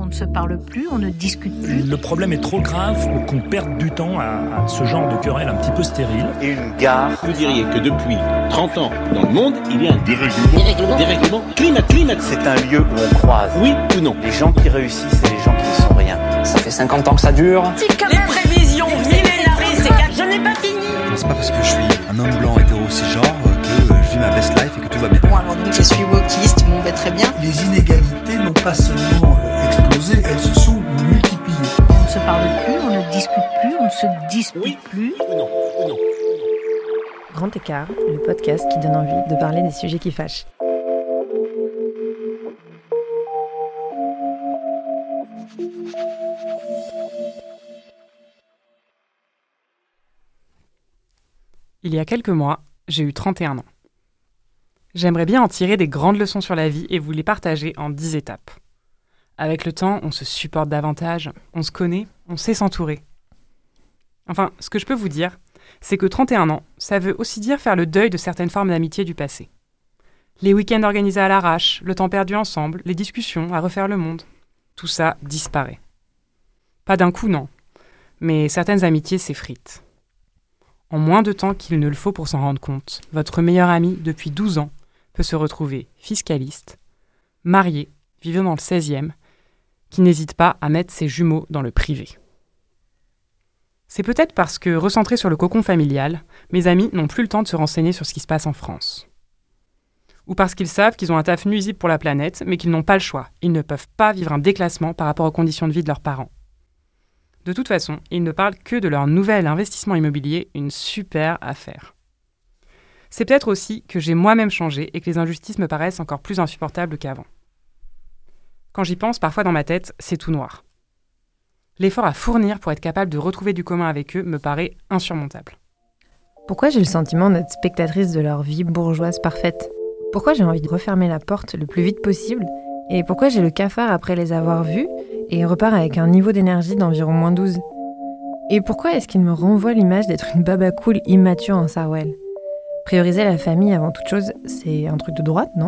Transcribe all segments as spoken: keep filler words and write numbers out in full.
On ne se parle plus, on ne discute plus. Le problème est trop grave pour qu'on perde du temps à, à ce genre de querelle un petit peu stérile. Et une gare. Vous diriez que depuis trente ans, dans le monde, il y a un dérèglement, dérèglement, dérèglement climat, climat. C'est un lieu où on croise. Oui ou non? Les gens qui réussissent et les gens qui ne sont rien. Ça fait cinquante ans que ça dure. Les prévisions millénaristes, je n'ai pas fini. C'est pas parce que je suis un homme blanc hétéro cisgenre que je vis ma best life et que tout va bien. Bon, alors donc je suis wokiste, bon bah très bien. Les inégalités n'ont pas seulement explosé, elles se sont multipliées. On ne se parle plus, on ne discute plus, on ne se dispute oui plus. Ou non, ou non. Grand écart, le podcast qui donne envie de parler des sujets qui fâchent. Il y a quelques mois, j'ai eu trente et un ans. J'aimerais bien en tirer des grandes leçons sur la vie et vous les partager en dix étapes. Avec le temps, on se supporte davantage, on se connaît, on sait s'entourer. Enfin, ce que je peux vous dire, c'est que trente et un ans, ça veut aussi dire faire le deuil de certaines formes d'amitié du passé. Les week-ends organisés à l'arrache, le temps perdu ensemble, les discussions à refaire le monde, tout ça disparaît. Pas d'un coup, non, mais certaines amitiés s'effritent. En moins de temps qu'il ne le faut pour s'en rendre compte, votre meilleur ami depuis douze ans peut se retrouver fiscaliste, marié, vivant dans le seizième, qui n'hésite pas à mettre ses jumeaux dans le privé. C'est peut-être parce que, recentrés sur le cocon familial, mes amis n'ont plus le temps de se renseigner sur ce qui se passe en France. Ou parce qu'ils savent qu'ils ont un taf nuisible pour la planète, mais qu'ils n'ont pas le choix. Ils ne peuvent pas vivre un déclassement par rapport aux conditions de vie de leurs parents. De toute façon, ils ne parlent que de leur nouvel investissement immobilier, une super affaire. C'est peut-être aussi que j'ai moi-même changé et que les injustices me paraissent encore plus insupportables qu'avant. Quand j'y pense, parfois dans ma tête, c'est tout noir. L'effort à fournir pour être capable de retrouver du commun avec eux me paraît insurmontable. Pourquoi j'ai le sentiment d'être spectatrice de leur vie bourgeoise parfaite ? Pourquoi j'ai envie de refermer la porte le plus vite possible ? Et pourquoi j'ai le cafard après les avoir vus et repars avec un niveau d'énergie d'environ moins douze ? Et pourquoi est-ce qu'il me renvoie l'image d'être une baba cool immature en Sarwell ? Prioriser la famille avant toute chose, c'est un truc de droite, non ?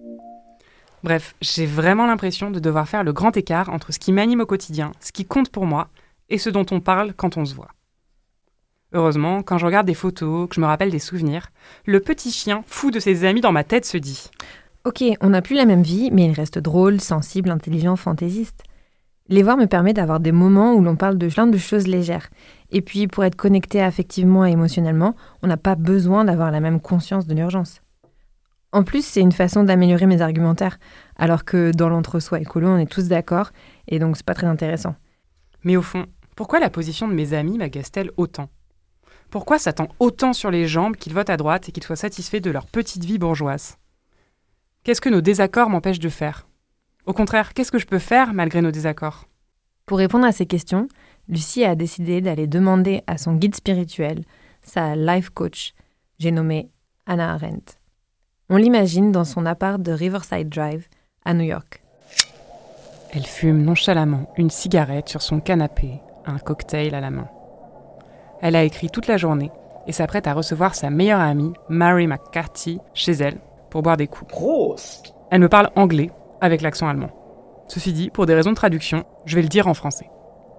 Bref, j'ai vraiment l'impression de devoir faire le grand écart entre ce qui m'anime au quotidien, ce qui compte pour moi, et ce dont on parle quand on se voit. Heureusement, quand je regarde des photos, que je me rappelle des souvenirs, le petit chien fou de ses amis dans ma tête se dit « Ok, on n'a plus la même vie, mais il reste drôle, sensible, intelligent, fantaisiste. » Les voir me permet d'avoir des moments où l'on parle de plein de choses légères. Et puis, pour être connecté affectivement et émotionnellement, on n'a pas besoin d'avoir la même conscience de l'urgence. En plus, c'est une façon d'améliorer mes argumentaires, alors que dans l'entre-soi écolo, on est tous d'accord, et donc c'est pas très intéressant. Mais au fond, pourquoi la position de mes amis m'agace-t-elle autant ? Pourquoi ça tend autant sur les jambes qu'ils votent à droite et qu'ils soient satisfaits de leur petite vie bourgeoise ? Qu'est-ce que nos désaccords m'empêchent de faire ? Au contraire, qu'est-ce que je peux faire malgré nos désaccords ? Pour répondre à ces questions, Lucie a décidé d'aller demander à son guide spirituel, sa life coach, j'ai nommé Hannah Arendt. On l'imagine dans son appart de Riverside Drive, à New York. Elle fume nonchalamment une cigarette sur son canapé, un cocktail à la main. Elle a écrit toute la journée et s'apprête à recevoir sa meilleure amie, Mary McCarthy, chez elle, pour boire des coups. Prost. Elle me parle anglais, avec l'accent allemand. Ceci dit, pour des raisons de traduction, je vais le dire en français.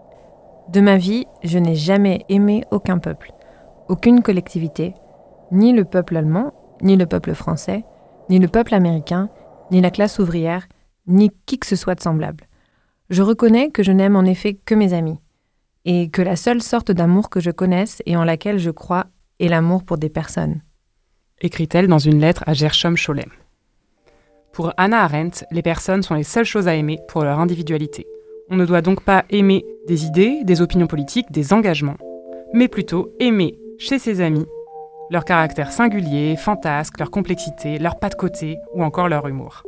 De ma vie, je n'ai jamais aimé aucun peuple, aucune collectivité, ni le peuple allemand, ni le peuple français, ni le peuple américain, ni la classe ouvrière, ni qui que ce soit de semblable. Je reconnais que je n'aime en effet que mes amis, et que la seule sorte d'amour que je connaisse et en laquelle je crois est l'amour pour des personnes. Écrit-elle dans une lettre à Gershom Scholem. Pour Hannah Arendt, les personnes sont les seules choses à aimer pour leur individualité. On ne doit donc pas aimer des idées, des opinions politiques, des engagements, mais plutôt aimer chez ses amis leur caractère singulier, fantasque, leur complexité, leur pas de côté ou encore leur humour.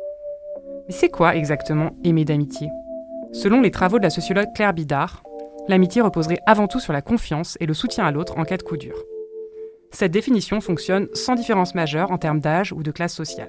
Mais c'est quoi exactement aimer d'amitié ? Selon les travaux de la sociologue Claire Bidard, l'amitié reposerait avant tout sur la confiance et le soutien à l'autre en cas de coup dur. Cette définition fonctionne sans différence majeure en termes d'âge ou de classe sociale.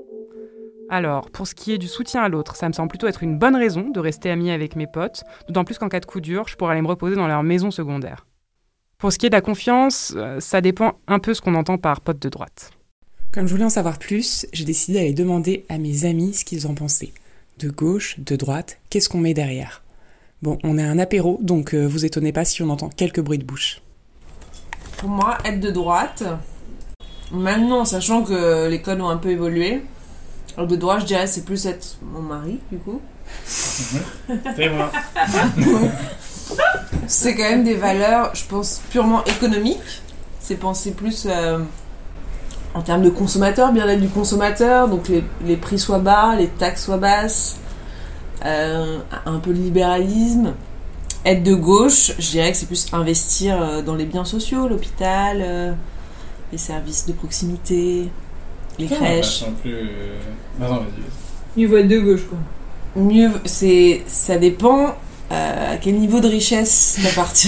Alors, pour ce qui est du soutien à l'autre, ça me semble plutôt être une bonne raison de rester amie avec mes potes, d'autant plus qu'en cas de coup dur, je pourrais aller me reposer dans leur maison secondaire. Pour ce qui est de la confiance, ça dépend un peu ce qu'on entend par pote de droite. Comme je voulais en savoir plus, j'ai décidé d'aller demander à mes amis ce qu'ils en pensaient. De gauche, de droite, qu'est-ce qu'on met derrière ? Bon, on est à un apéro, donc euh, vous étonnez pas si on entend quelques bruits de bouche. Pour moi, être de droite, maintenant, sachant que les codes ont un peu évolué, être de droite, je dirais, c'est plus être mon mari, du coup. C'est moi. C'est quand même des valeurs, je pense, purement économiques. C'est penser plus euh, en termes de consommateur, bien-être du consommateur, donc les, les prix soient bas, les taxes soient basses, euh, un peu de libéralisme. Être de gauche, je dirais que c'est plus investir dans les biens sociaux, l'hôpital, euh, les services de proximité, les Putain, crèches. Plus... Euh... Bah non, vas-y. Mieux vaut être de gauche, quoi. Mieux, c'est, ça dépend euh, à quel niveau de richesse t'appartient.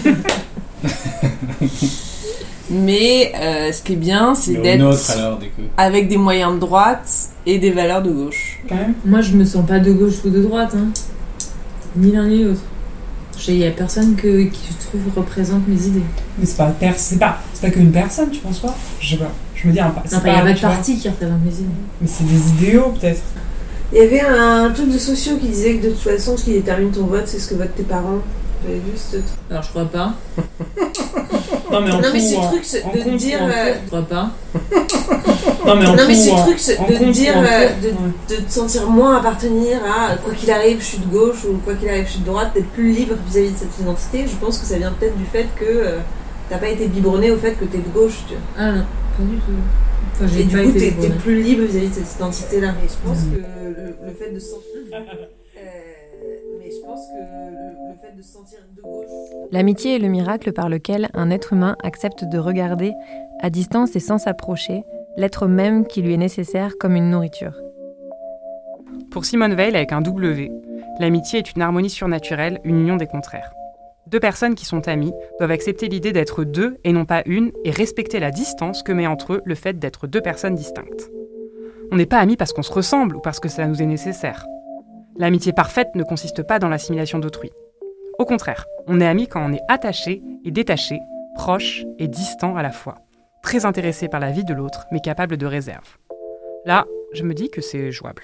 Mais euh, ce qui est bien, c'est Mais d'être autre, alors, du coup. Avec des moyens de droite et des valeurs de gauche. Quand même. Moi, je me sens pas de gauche ou de droite, hein. Ni l'un ni l'autre. Il y a personne que, qui, je trouve, représente mes idées. Mais c'est pas, per- c'est pas, c'est pas qu'une personne, tu penses pas ? Je sais pas. Je me dis, un, c'est non, il n'y a pas de parti qui représente mes idées. Mais c'est des idéaux, peut-être. Il y avait un truc de sociaux qui disait que de toute façon, ce qui détermine ton vote, c'est ce que votent tes parents. J'avais vu ce truc. Alors, je crois pas. Non, mais, en non, coup, mais ce en, truc en de compte, dire. En Euh... Je crois pas. Non, mais, en non, mais coup, ce en, truc en de compte, dire, en euh, compte, de, ouais. de te sentir moins appartenir à quoi qu'il arrive, je suis de gauche ou quoi qu'il arrive, je suis de droite, d'être plus libre vis-à-vis de cette identité, je pense que ça vient peut-être du fait que euh, t'as pas été biberonné au fait que t'es de gauche, tu vois. Ah non, pas du tout. Enfin, j'ai et du pas coup, été t'es, biberonnée. t'es plus libre vis-à-vis de cette identité-là. Et je pense mmh. que le, le fait de se sentir. Euh, mais je pense que le, le fait de se sentir de gauche. L'amitié est le miracle par lequel un être humain accepte de regarder, à distance et sans s'approcher, l'être même qui lui est nécessaire comme une nourriture. Pour Simone Weil avec un W, l'amitié est une harmonie surnaturelle, une union des contraires. Deux personnes qui sont amies doivent accepter l'idée d'être deux et non pas une et respecter la distance que met entre eux le fait d'être deux personnes distinctes. On n'est pas amis parce qu'on se ressemble ou parce que cela nous est nécessaire. L'amitié parfaite ne consiste pas dans l'assimilation d'autrui. Au contraire, on est amis quand on est attaché et détaché, proche et distant à la fois, très intéressé par la vie de l'autre mais capable de réserve. Là, je me dis que c'est jouable.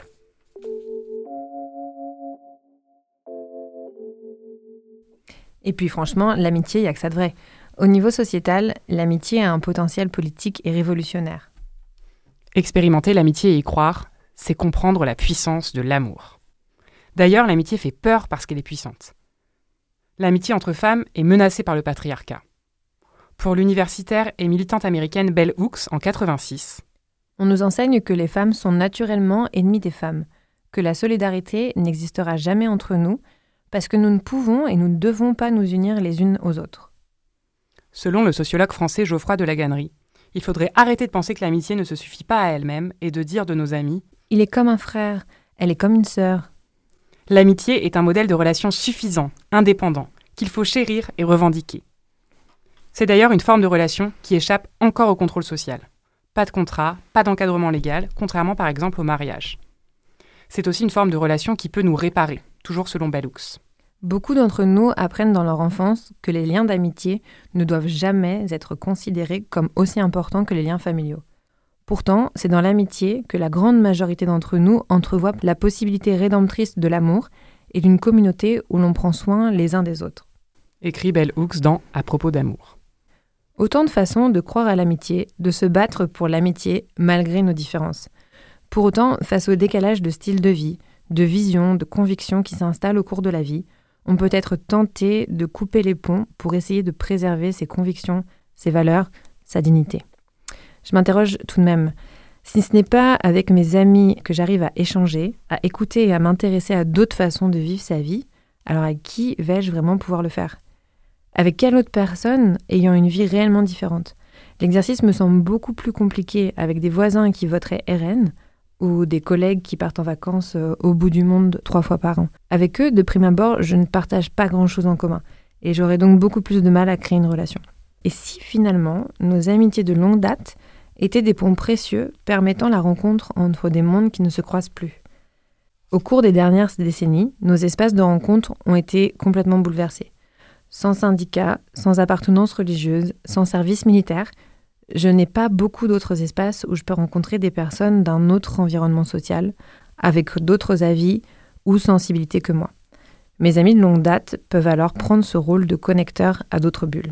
Et puis franchement, l'amitié, il n'y a que ça de vrai. Au niveau sociétal, l'amitié a un potentiel politique et révolutionnaire. Expérimenter l'amitié et y croire, c'est comprendre la puissance de l'amour. D'ailleurs, l'amitié fait peur parce qu'elle est puissante. L'amitié entre femmes est menacée par le patriarcat. Pour l'universitaire et militante américaine Bell Hooks en quatre-vingt-six, on nous enseigne que les femmes sont naturellement ennemies des femmes, que la solidarité n'existera jamais entre nous, parce que nous ne pouvons et nous ne devons pas nous unir les unes aux autres. Selon le sociologue français Geoffroy de Laganerie, il faudrait arrêter de penser que l'amitié ne se suffit pas à elle-même et de dire de nos amis « Il est comme un frère, elle est comme une sœur ». L'amitié est un modèle de relation suffisant, indépendant, qu'il faut chérir et revendiquer. C'est d'ailleurs une forme de relation qui échappe encore au contrôle social. Pas de contrat, pas d'encadrement légal, contrairement par exemple au mariage. C'est aussi une forme de relation qui peut nous réparer, toujours selon Bell Hooks. Beaucoup d'entre nous apprennent dans leur enfance que les liens d'amitié ne doivent jamais être considérés comme aussi importants que les liens familiaux. Pourtant, c'est dans l'amitié que la grande majorité d'entre nous entrevoit la possibilité rédemptrice de l'amour et d'une communauté où l'on prend soin les uns des autres. Écrit Bell Hooks dans « À propos d'amour ». Autant de façons de croire à l'amitié, de se battre pour l'amitié malgré nos différences. Pour autant, face au décalage de style de vie, de vision, de conviction qui s'installe au cours de la vie, on peut être tenté de couper les ponts pour essayer de préserver ses convictions, ses valeurs, sa dignité. Je m'interroge tout de même. Si ce n'est pas avec mes amis que j'arrive à échanger, à écouter et à m'intéresser à d'autres façons de vivre sa vie, alors avec qui vais-je vraiment pouvoir le faire ? Avec quelle autre personne ayant une vie réellement différente ? L'exercice me semble beaucoup plus compliqué avec des voisins qui voteraient R N ou des collègues qui partent en vacances au bout du monde trois fois par an. Avec eux, de prime abord, je ne partage pas grand-chose en commun et j'aurais donc beaucoup plus de mal à créer une relation. Et si finalement, nos amitiés de longue date étaient des ponts précieux permettant la rencontre entre des mondes qui ne se croisent plus ? Au cours des dernières décennies, nos espaces de rencontre ont été complètement bouleversés. Sans syndicats, sans appartenance religieuse, sans service militaire, je n'ai pas beaucoup d'autres espaces où je peux rencontrer des personnes d'un autre environnement social, avec d'autres avis ou sensibilités que moi. Mes amis de longue date peuvent alors prendre ce rôle de connecteur à d'autres bulles.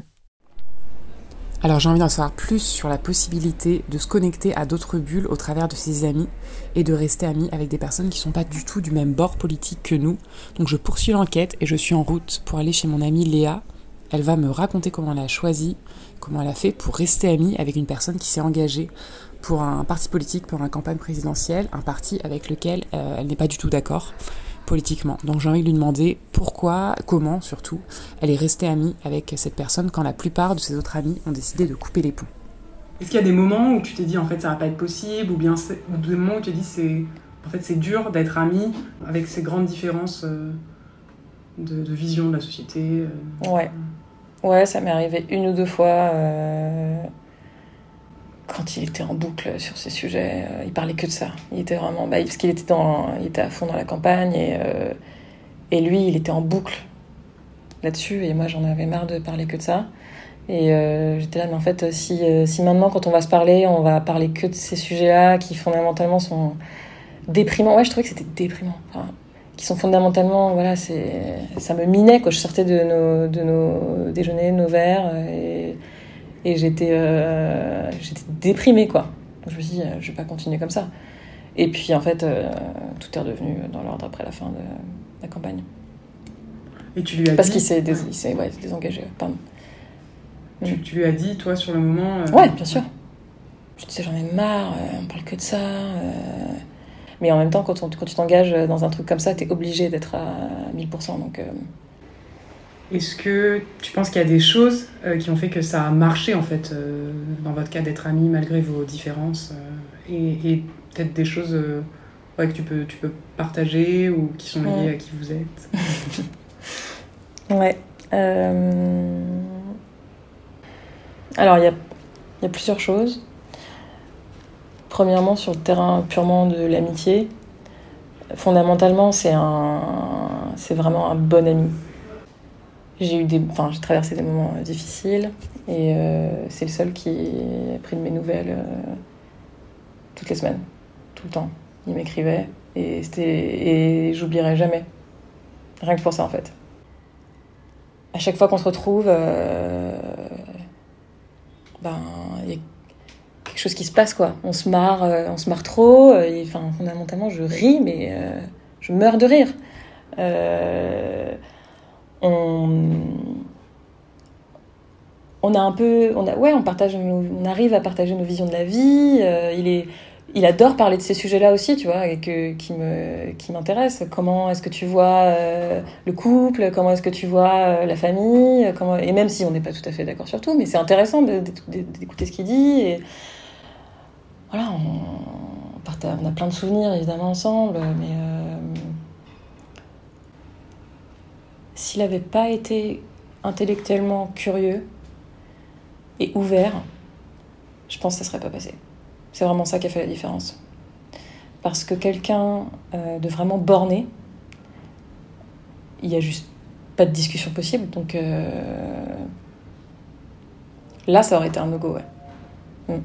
Alors j'ai envie d'en savoir plus sur la possibilité de se connecter à d'autres bulles au travers de ses amis et de rester amis avec des personnes qui ne sont pas du tout du même bord politique que nous. Donc je poursuis l'enquête et je suis en route pour aller chez mon amie Léa. Elle va me raconter comment elle a choisi, comment elle a fait pour rester amie avec une personne qui s'est engagée pour un parti politique, pour une campagne présidentielle, un parti avec lequel euh, elle n'est pas du tout d'accord politiquement. Donc j'ai envie de lui demander pourquoi, comment surtout, elle est restée amie avec cette personne quand la plupart de ses autres amis ont décidé de couper les ponts. Est-ce qu'il y a des moments où tu t'es dit en fait ça va pas être possible, ou bien c'est, ou des moments où tu t'es dit c'est en fait c'est dur d'être amie avec ces grandes différences euh, de, de vision de la société euh... Ouais, ouais, ça m'est arrivé une ou deux fois. Euh... Quand il était en boucle sur ces sujets, euh, il parlait que de ça. Il était vraiment, bah, parce qu'il était dans, il était à fond dans la campagne et euh, et lui, il était en boucle là-dessus. Et moi, j'en avais marre de parler que de ça. Et euh, j'étais là, mais en fait, si euh, si maintenant, quand on va se parler, on va parler que de ces sujets-là qui fondamentalement sont déprimants. Ouais, je trouvais que c'était déprimant. Enfin, qui sont fondamentalement, voilà, c'est, ça me minait quand je sortais de nos de nos déjeuners, de nos verres et Et j'étais, euh, j'étais déprimée, quoi. Donc je me suis dit, euh, je vais pas continuer comme ça. Et puis, en fait, euh, tout est redevenu dans l'ordre après la fin de la campagne. Et tu lui as Parce dit... qu'il s'est, dés... il s'est ouais, désengagé, pardon. Tu, tu lui as dit, toi, sur le moment... Euh... Ouais, bien sûr. Je disais, j'en ai marre, euh, on parle que de ça. Euh... Mais en même temps, quand, on, quand tu t'engages dans un truc comme ça, t'es obligé d'être à mille pour cent, donc... Euh... Est-ce que tu penses qu'il y a des choses euh, qui ont fait que ça a marché, en fait, euh, dans votre cas, d'être amis malgré vos différences euh, et, et peut-être des choses euh, ouais, que tu peux, tu peux partager ou qui sont liées ouais. à qui vous êtes? Ouais. Euh... Alors, il y a, y a plusieurs choses. Premièrement, sur le terrain purement de l'amitié, fondamentalement, c'est, un, c'est vraiment un bon ami. J'ai eu des, enfin, j'ai traversé des moments difficiles et euh, c'est le seul qui a pris de mes nouvelles euh, toutes les semaines, tout le temps. Il m'écrivait et c'était et j'oublierai jamais. Rien que pour ça en fait. À chaque fois qu'on se retrouve, euh, ben il y a quelque chose qui se passe quoi. On se marre, euh, on se marre trop. Et, enfin, fondamentalement, je ris mais euh, je meurs de rire. Euh, On, on a un peu, on a, ouais, on partage, nos, on arrive à partager nos visions de la vie. Euh, il est, il adore parler de ces sujets-là aussi, tu vois, et que qui me, qui m'intéresse. Comment est-ce que tu vois euh, le couple? Comment est-ce que tu vois euh, la famille? Comment, et même si on n'est pas tout à fait d'accord sur tout, mais c'est intéressant de, de, de, d'écouter ce qu'il dit. Et voilà, on, on, partage, on a plein de souvenirs évidemment ensemble, mais euh, s'il n'avait pas été intellectuellement curieux et ouvert, je pense que ça ne serait pas passé. C'est vraiment ça qui a fait la différence. Parce que quelqu'un euh, de vraiment borné, il n'y a juste pas de discussion possible. Donc euh, là, ça aurait été un no-go, ouais. Mm.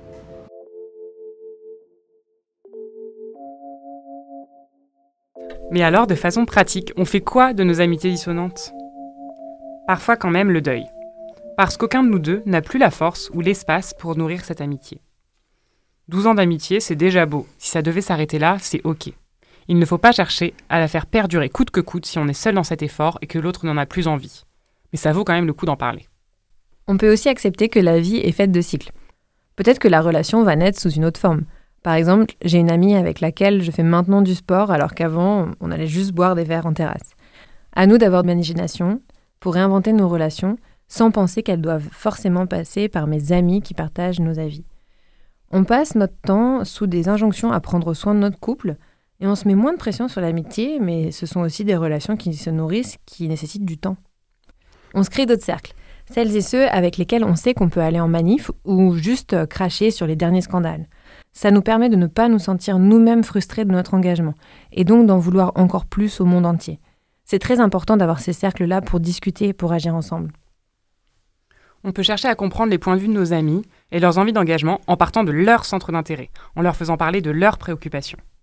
Mais alors, de façon pratique, on fait quoi de nos amitiés dissonantes ? Parfois quand même le deuil. Parce qu'aucun de nous deux n'a plus la force ou l'espace pour nourrir cette amitié. douze ans d'amitié, c'est déjà beau. Si ça devait s'arrêter là, c'est ok. Il ne faut pas chercher à la faire perdurer coûte que coûte si on est seul dans cet effort et que l'autre n'en a plus envie. Mais ça vaut quand même le coup d'en parler. On peut aussi accepter que la vie est faite de cycles. Peut-être que la relation va naître sous une autre forme. Par exemple, j'ai une amie avec laquelle je fais maintenant du sport alors qu'avant, on allait juste boire des verres en terrasse. À nous d'avoir de l'imagination pour réinventer nos relations sans penser qu'elles doivent forcément passer par mes amis qui partagent nos avis. On passe notre temps sous des injonctions à prendre soin de notre couple et on se met moins de pression sur l'amitié, mais ce sont aussi des relations qui se nourrissent, qui nécessitent du temps. On se crée d'autres cercles, celles et ceux avec lesquels on sait qu'on peut aller en manif ou juste cracher sur les derniers scandales. Ça nous permet de ne pas nous sentir nous-mêmes frustrés de notre engagement et donc d'en vouloir encore plus au monde entier. C'est très important d'avoir ces cercles-là pour discuter et pour agir ensemble. On peut chercher à comprendre les points de vue de nos amis et leurs envies d'engagement en partant de leur centre d'intérêt, en leur faisant parler de leurs préoccupations.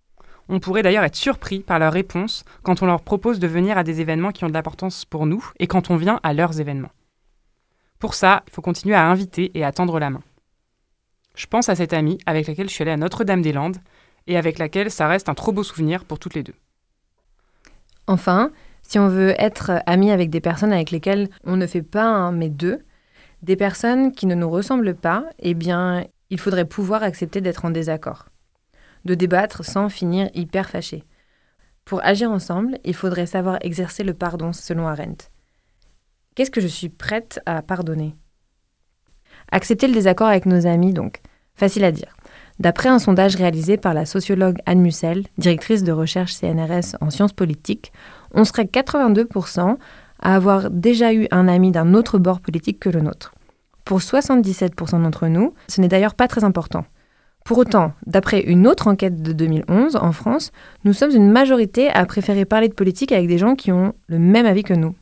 On pourrait d'ailleurs être surpris par leurs réponses quand on leur propose de venir à des événements qui ont de l'importance pour nous et quand on vient à leurs événements. Pour ça, il faut continuer à inviter et à tendre la main. Je pense à cette amie avec laquelle je suis allée à Notre-Dame-des-Landes et avec laquelle ça reste un trop beau souvenir pour toutes les deux. Enfin, si on veut être amis avec des personnes avec lesquelles on ne fait pas un mais deux, des personnes qui ne nous ressemblent pas, eh bien, il faudrait pouvoir accepter d'être en désaccord, de débattre sans finir hyper fâché. Pour agir ensemble, il faudrait savoir exercer le pardon selon Arendt. Qu'est-ce que je suis prête à pardonner ? Accepter le désaccord avec nos amis, donc. Facile à dire. D'après un sondage réalisé par la sociologue Anne Mussel, directrice de recherche C N R S en sciences politiques, on serait quatre-vingt-deux pour cent à avoir déjà eu un ami d'un autre bord politique que le nôtre. Pour soixante-dix-sept pour cent d'entre nous, ce n'est d'ailleurs pas très important. Pour autant, d'après une autre enquête de deux mille onze en France, nous sommes une majorité à préférer parler de politique avec des gens qui ont le même avis que nous.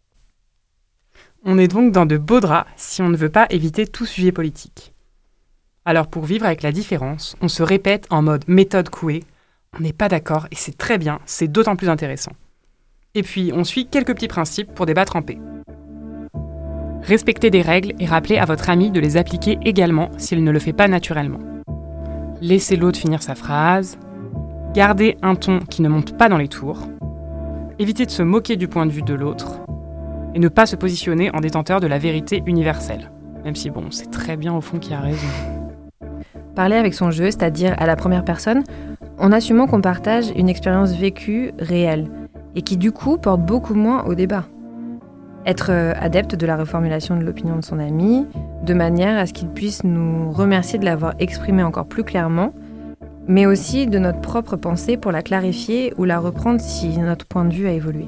On est donc dans de beaux draps si on ne veut pas éviter tout sujet politique. Alors pour vivre avec la différence, on se répète en mode méthode Coué, on n'est pas d'accord et c'est très bien, c'est d'autant plus intéressant. Et puis on suit quelques petits principes pour débattre en paix. Respectez des règles et rappelez à votre ami de les appliquer également s'il ne le fait pas naturellement. Laissez l'autre finir sa phrase, gardez un ton qui ne monte pas dans les tours, évitez de se moquer du point de vue de l'autre, et ne pas se positionner en détenteur de la vérité universelle. Même si, bon, c'est très bien au fond qui a raison. Parler avec son jeu, c'est-à-dire à la première personne, en assumant qu'on partage une expérience vécue, réelle, et qui du coup porte beaucoup moins au débat. Être adepte de la reformulation de l'opinion de son ami, de manière à ce qu'il puisse nous remercier de l'avoir exprimée encore plus clairement, mais aussi de notre propre pensée pour la clarifier ou la reprendre si notre point de vue a évolué.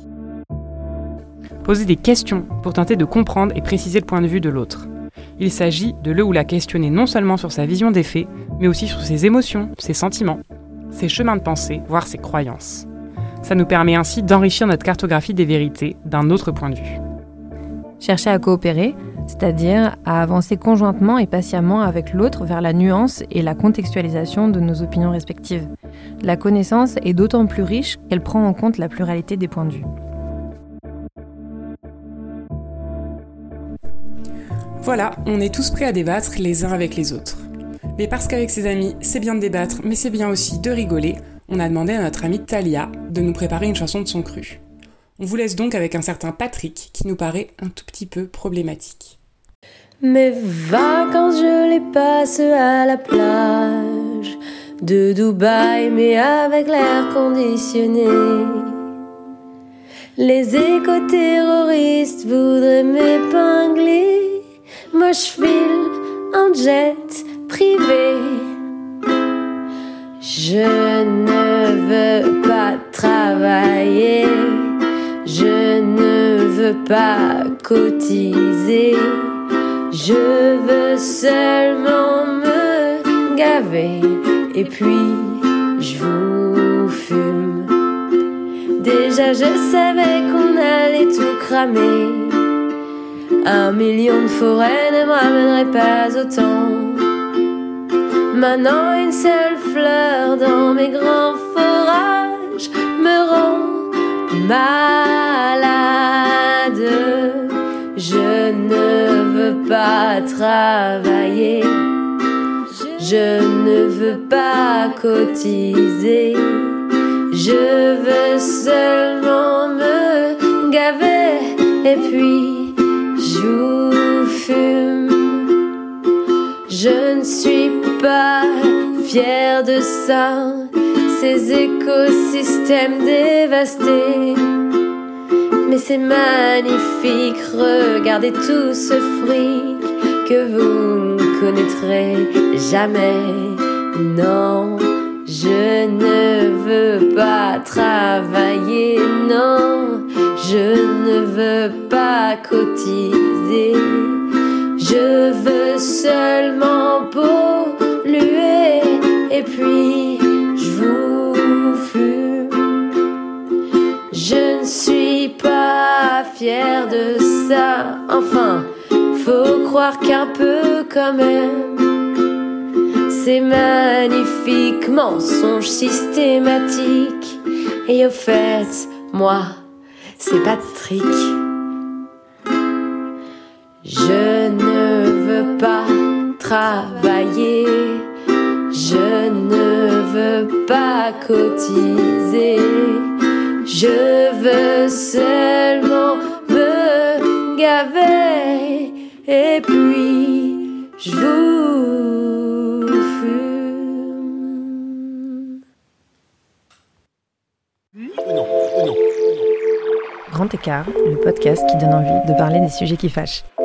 Poser des questions pour tenter de comprendre et préciser le point de vue de l'autre. Il s'agit de le ou la questionner non seulement sur sa vision des faits, mais aussi sur ses émotions, ses sentiments, ses chemins de pensée, voire ses croyances. Ça nous permet ainsi d'enrichir notre cartographie des vérités d'un autre point de vue. Chercher à coopérer, c'est-à-dire à avancer conjointement et patiemment avec l'autre vers la nuance et la contextualisation de nos opinions respectives. La connaissance est d'autant plus riche qu'elle prend en compte la pluralité des points de vue. Voilà, on est tous prêts à débattre les uns avec les autres. Mais parce qu'avec ses amis, c'est bien de débattre, mais c'est bien aussi de rigoler, on a demandé à notre amie Thalia de nous préparer une chanson de son cru. On vous laisse donc avec un certain Patrick qui nous paraît un tout petit peu problématique. Mes vacances, je les passe à la plage de Dubaï, mais avec l'air conditionné. Les éco-terroristes voudraient m'épingler. Moi je file en jet privé. Je ne veux pas travailler, je ne veux pas cotiser, je veux seulement me gaver et puis je vous fume. Déjà je savais qu'on allait tout cramer. Un million de forêts ne me ramènerait pas autant. Maintenant une seule fleur dans mes grands forages me rend malade. Je ne veux pas travailler, je ne veux pas cotiser, je veux seulement me gaver et puis je vous fume. Je ne suis pas fière de ça, ces écosystèmes dévastés. Mais c'est magnifique, regardez tout ce fric que vous ne connaîtrez jamais. Non, je ne veux pas travailler, non, je ne veux pas cotiser. Je veux seulement polluer et puis je vous fume. Je ne suis pas fière de ça, enfin, faut croire qu'un peu quand même. ces magnifiques mensonges systématiques. Et au fait, moi, c'est Patrick. Je ne veux pas travailler, je ne veux pas cotiser, je veux seulement me gaver et puis je vous fume. Non, non. Grand écart, le podcast qui donne envie de parler des sujets qui fâchent.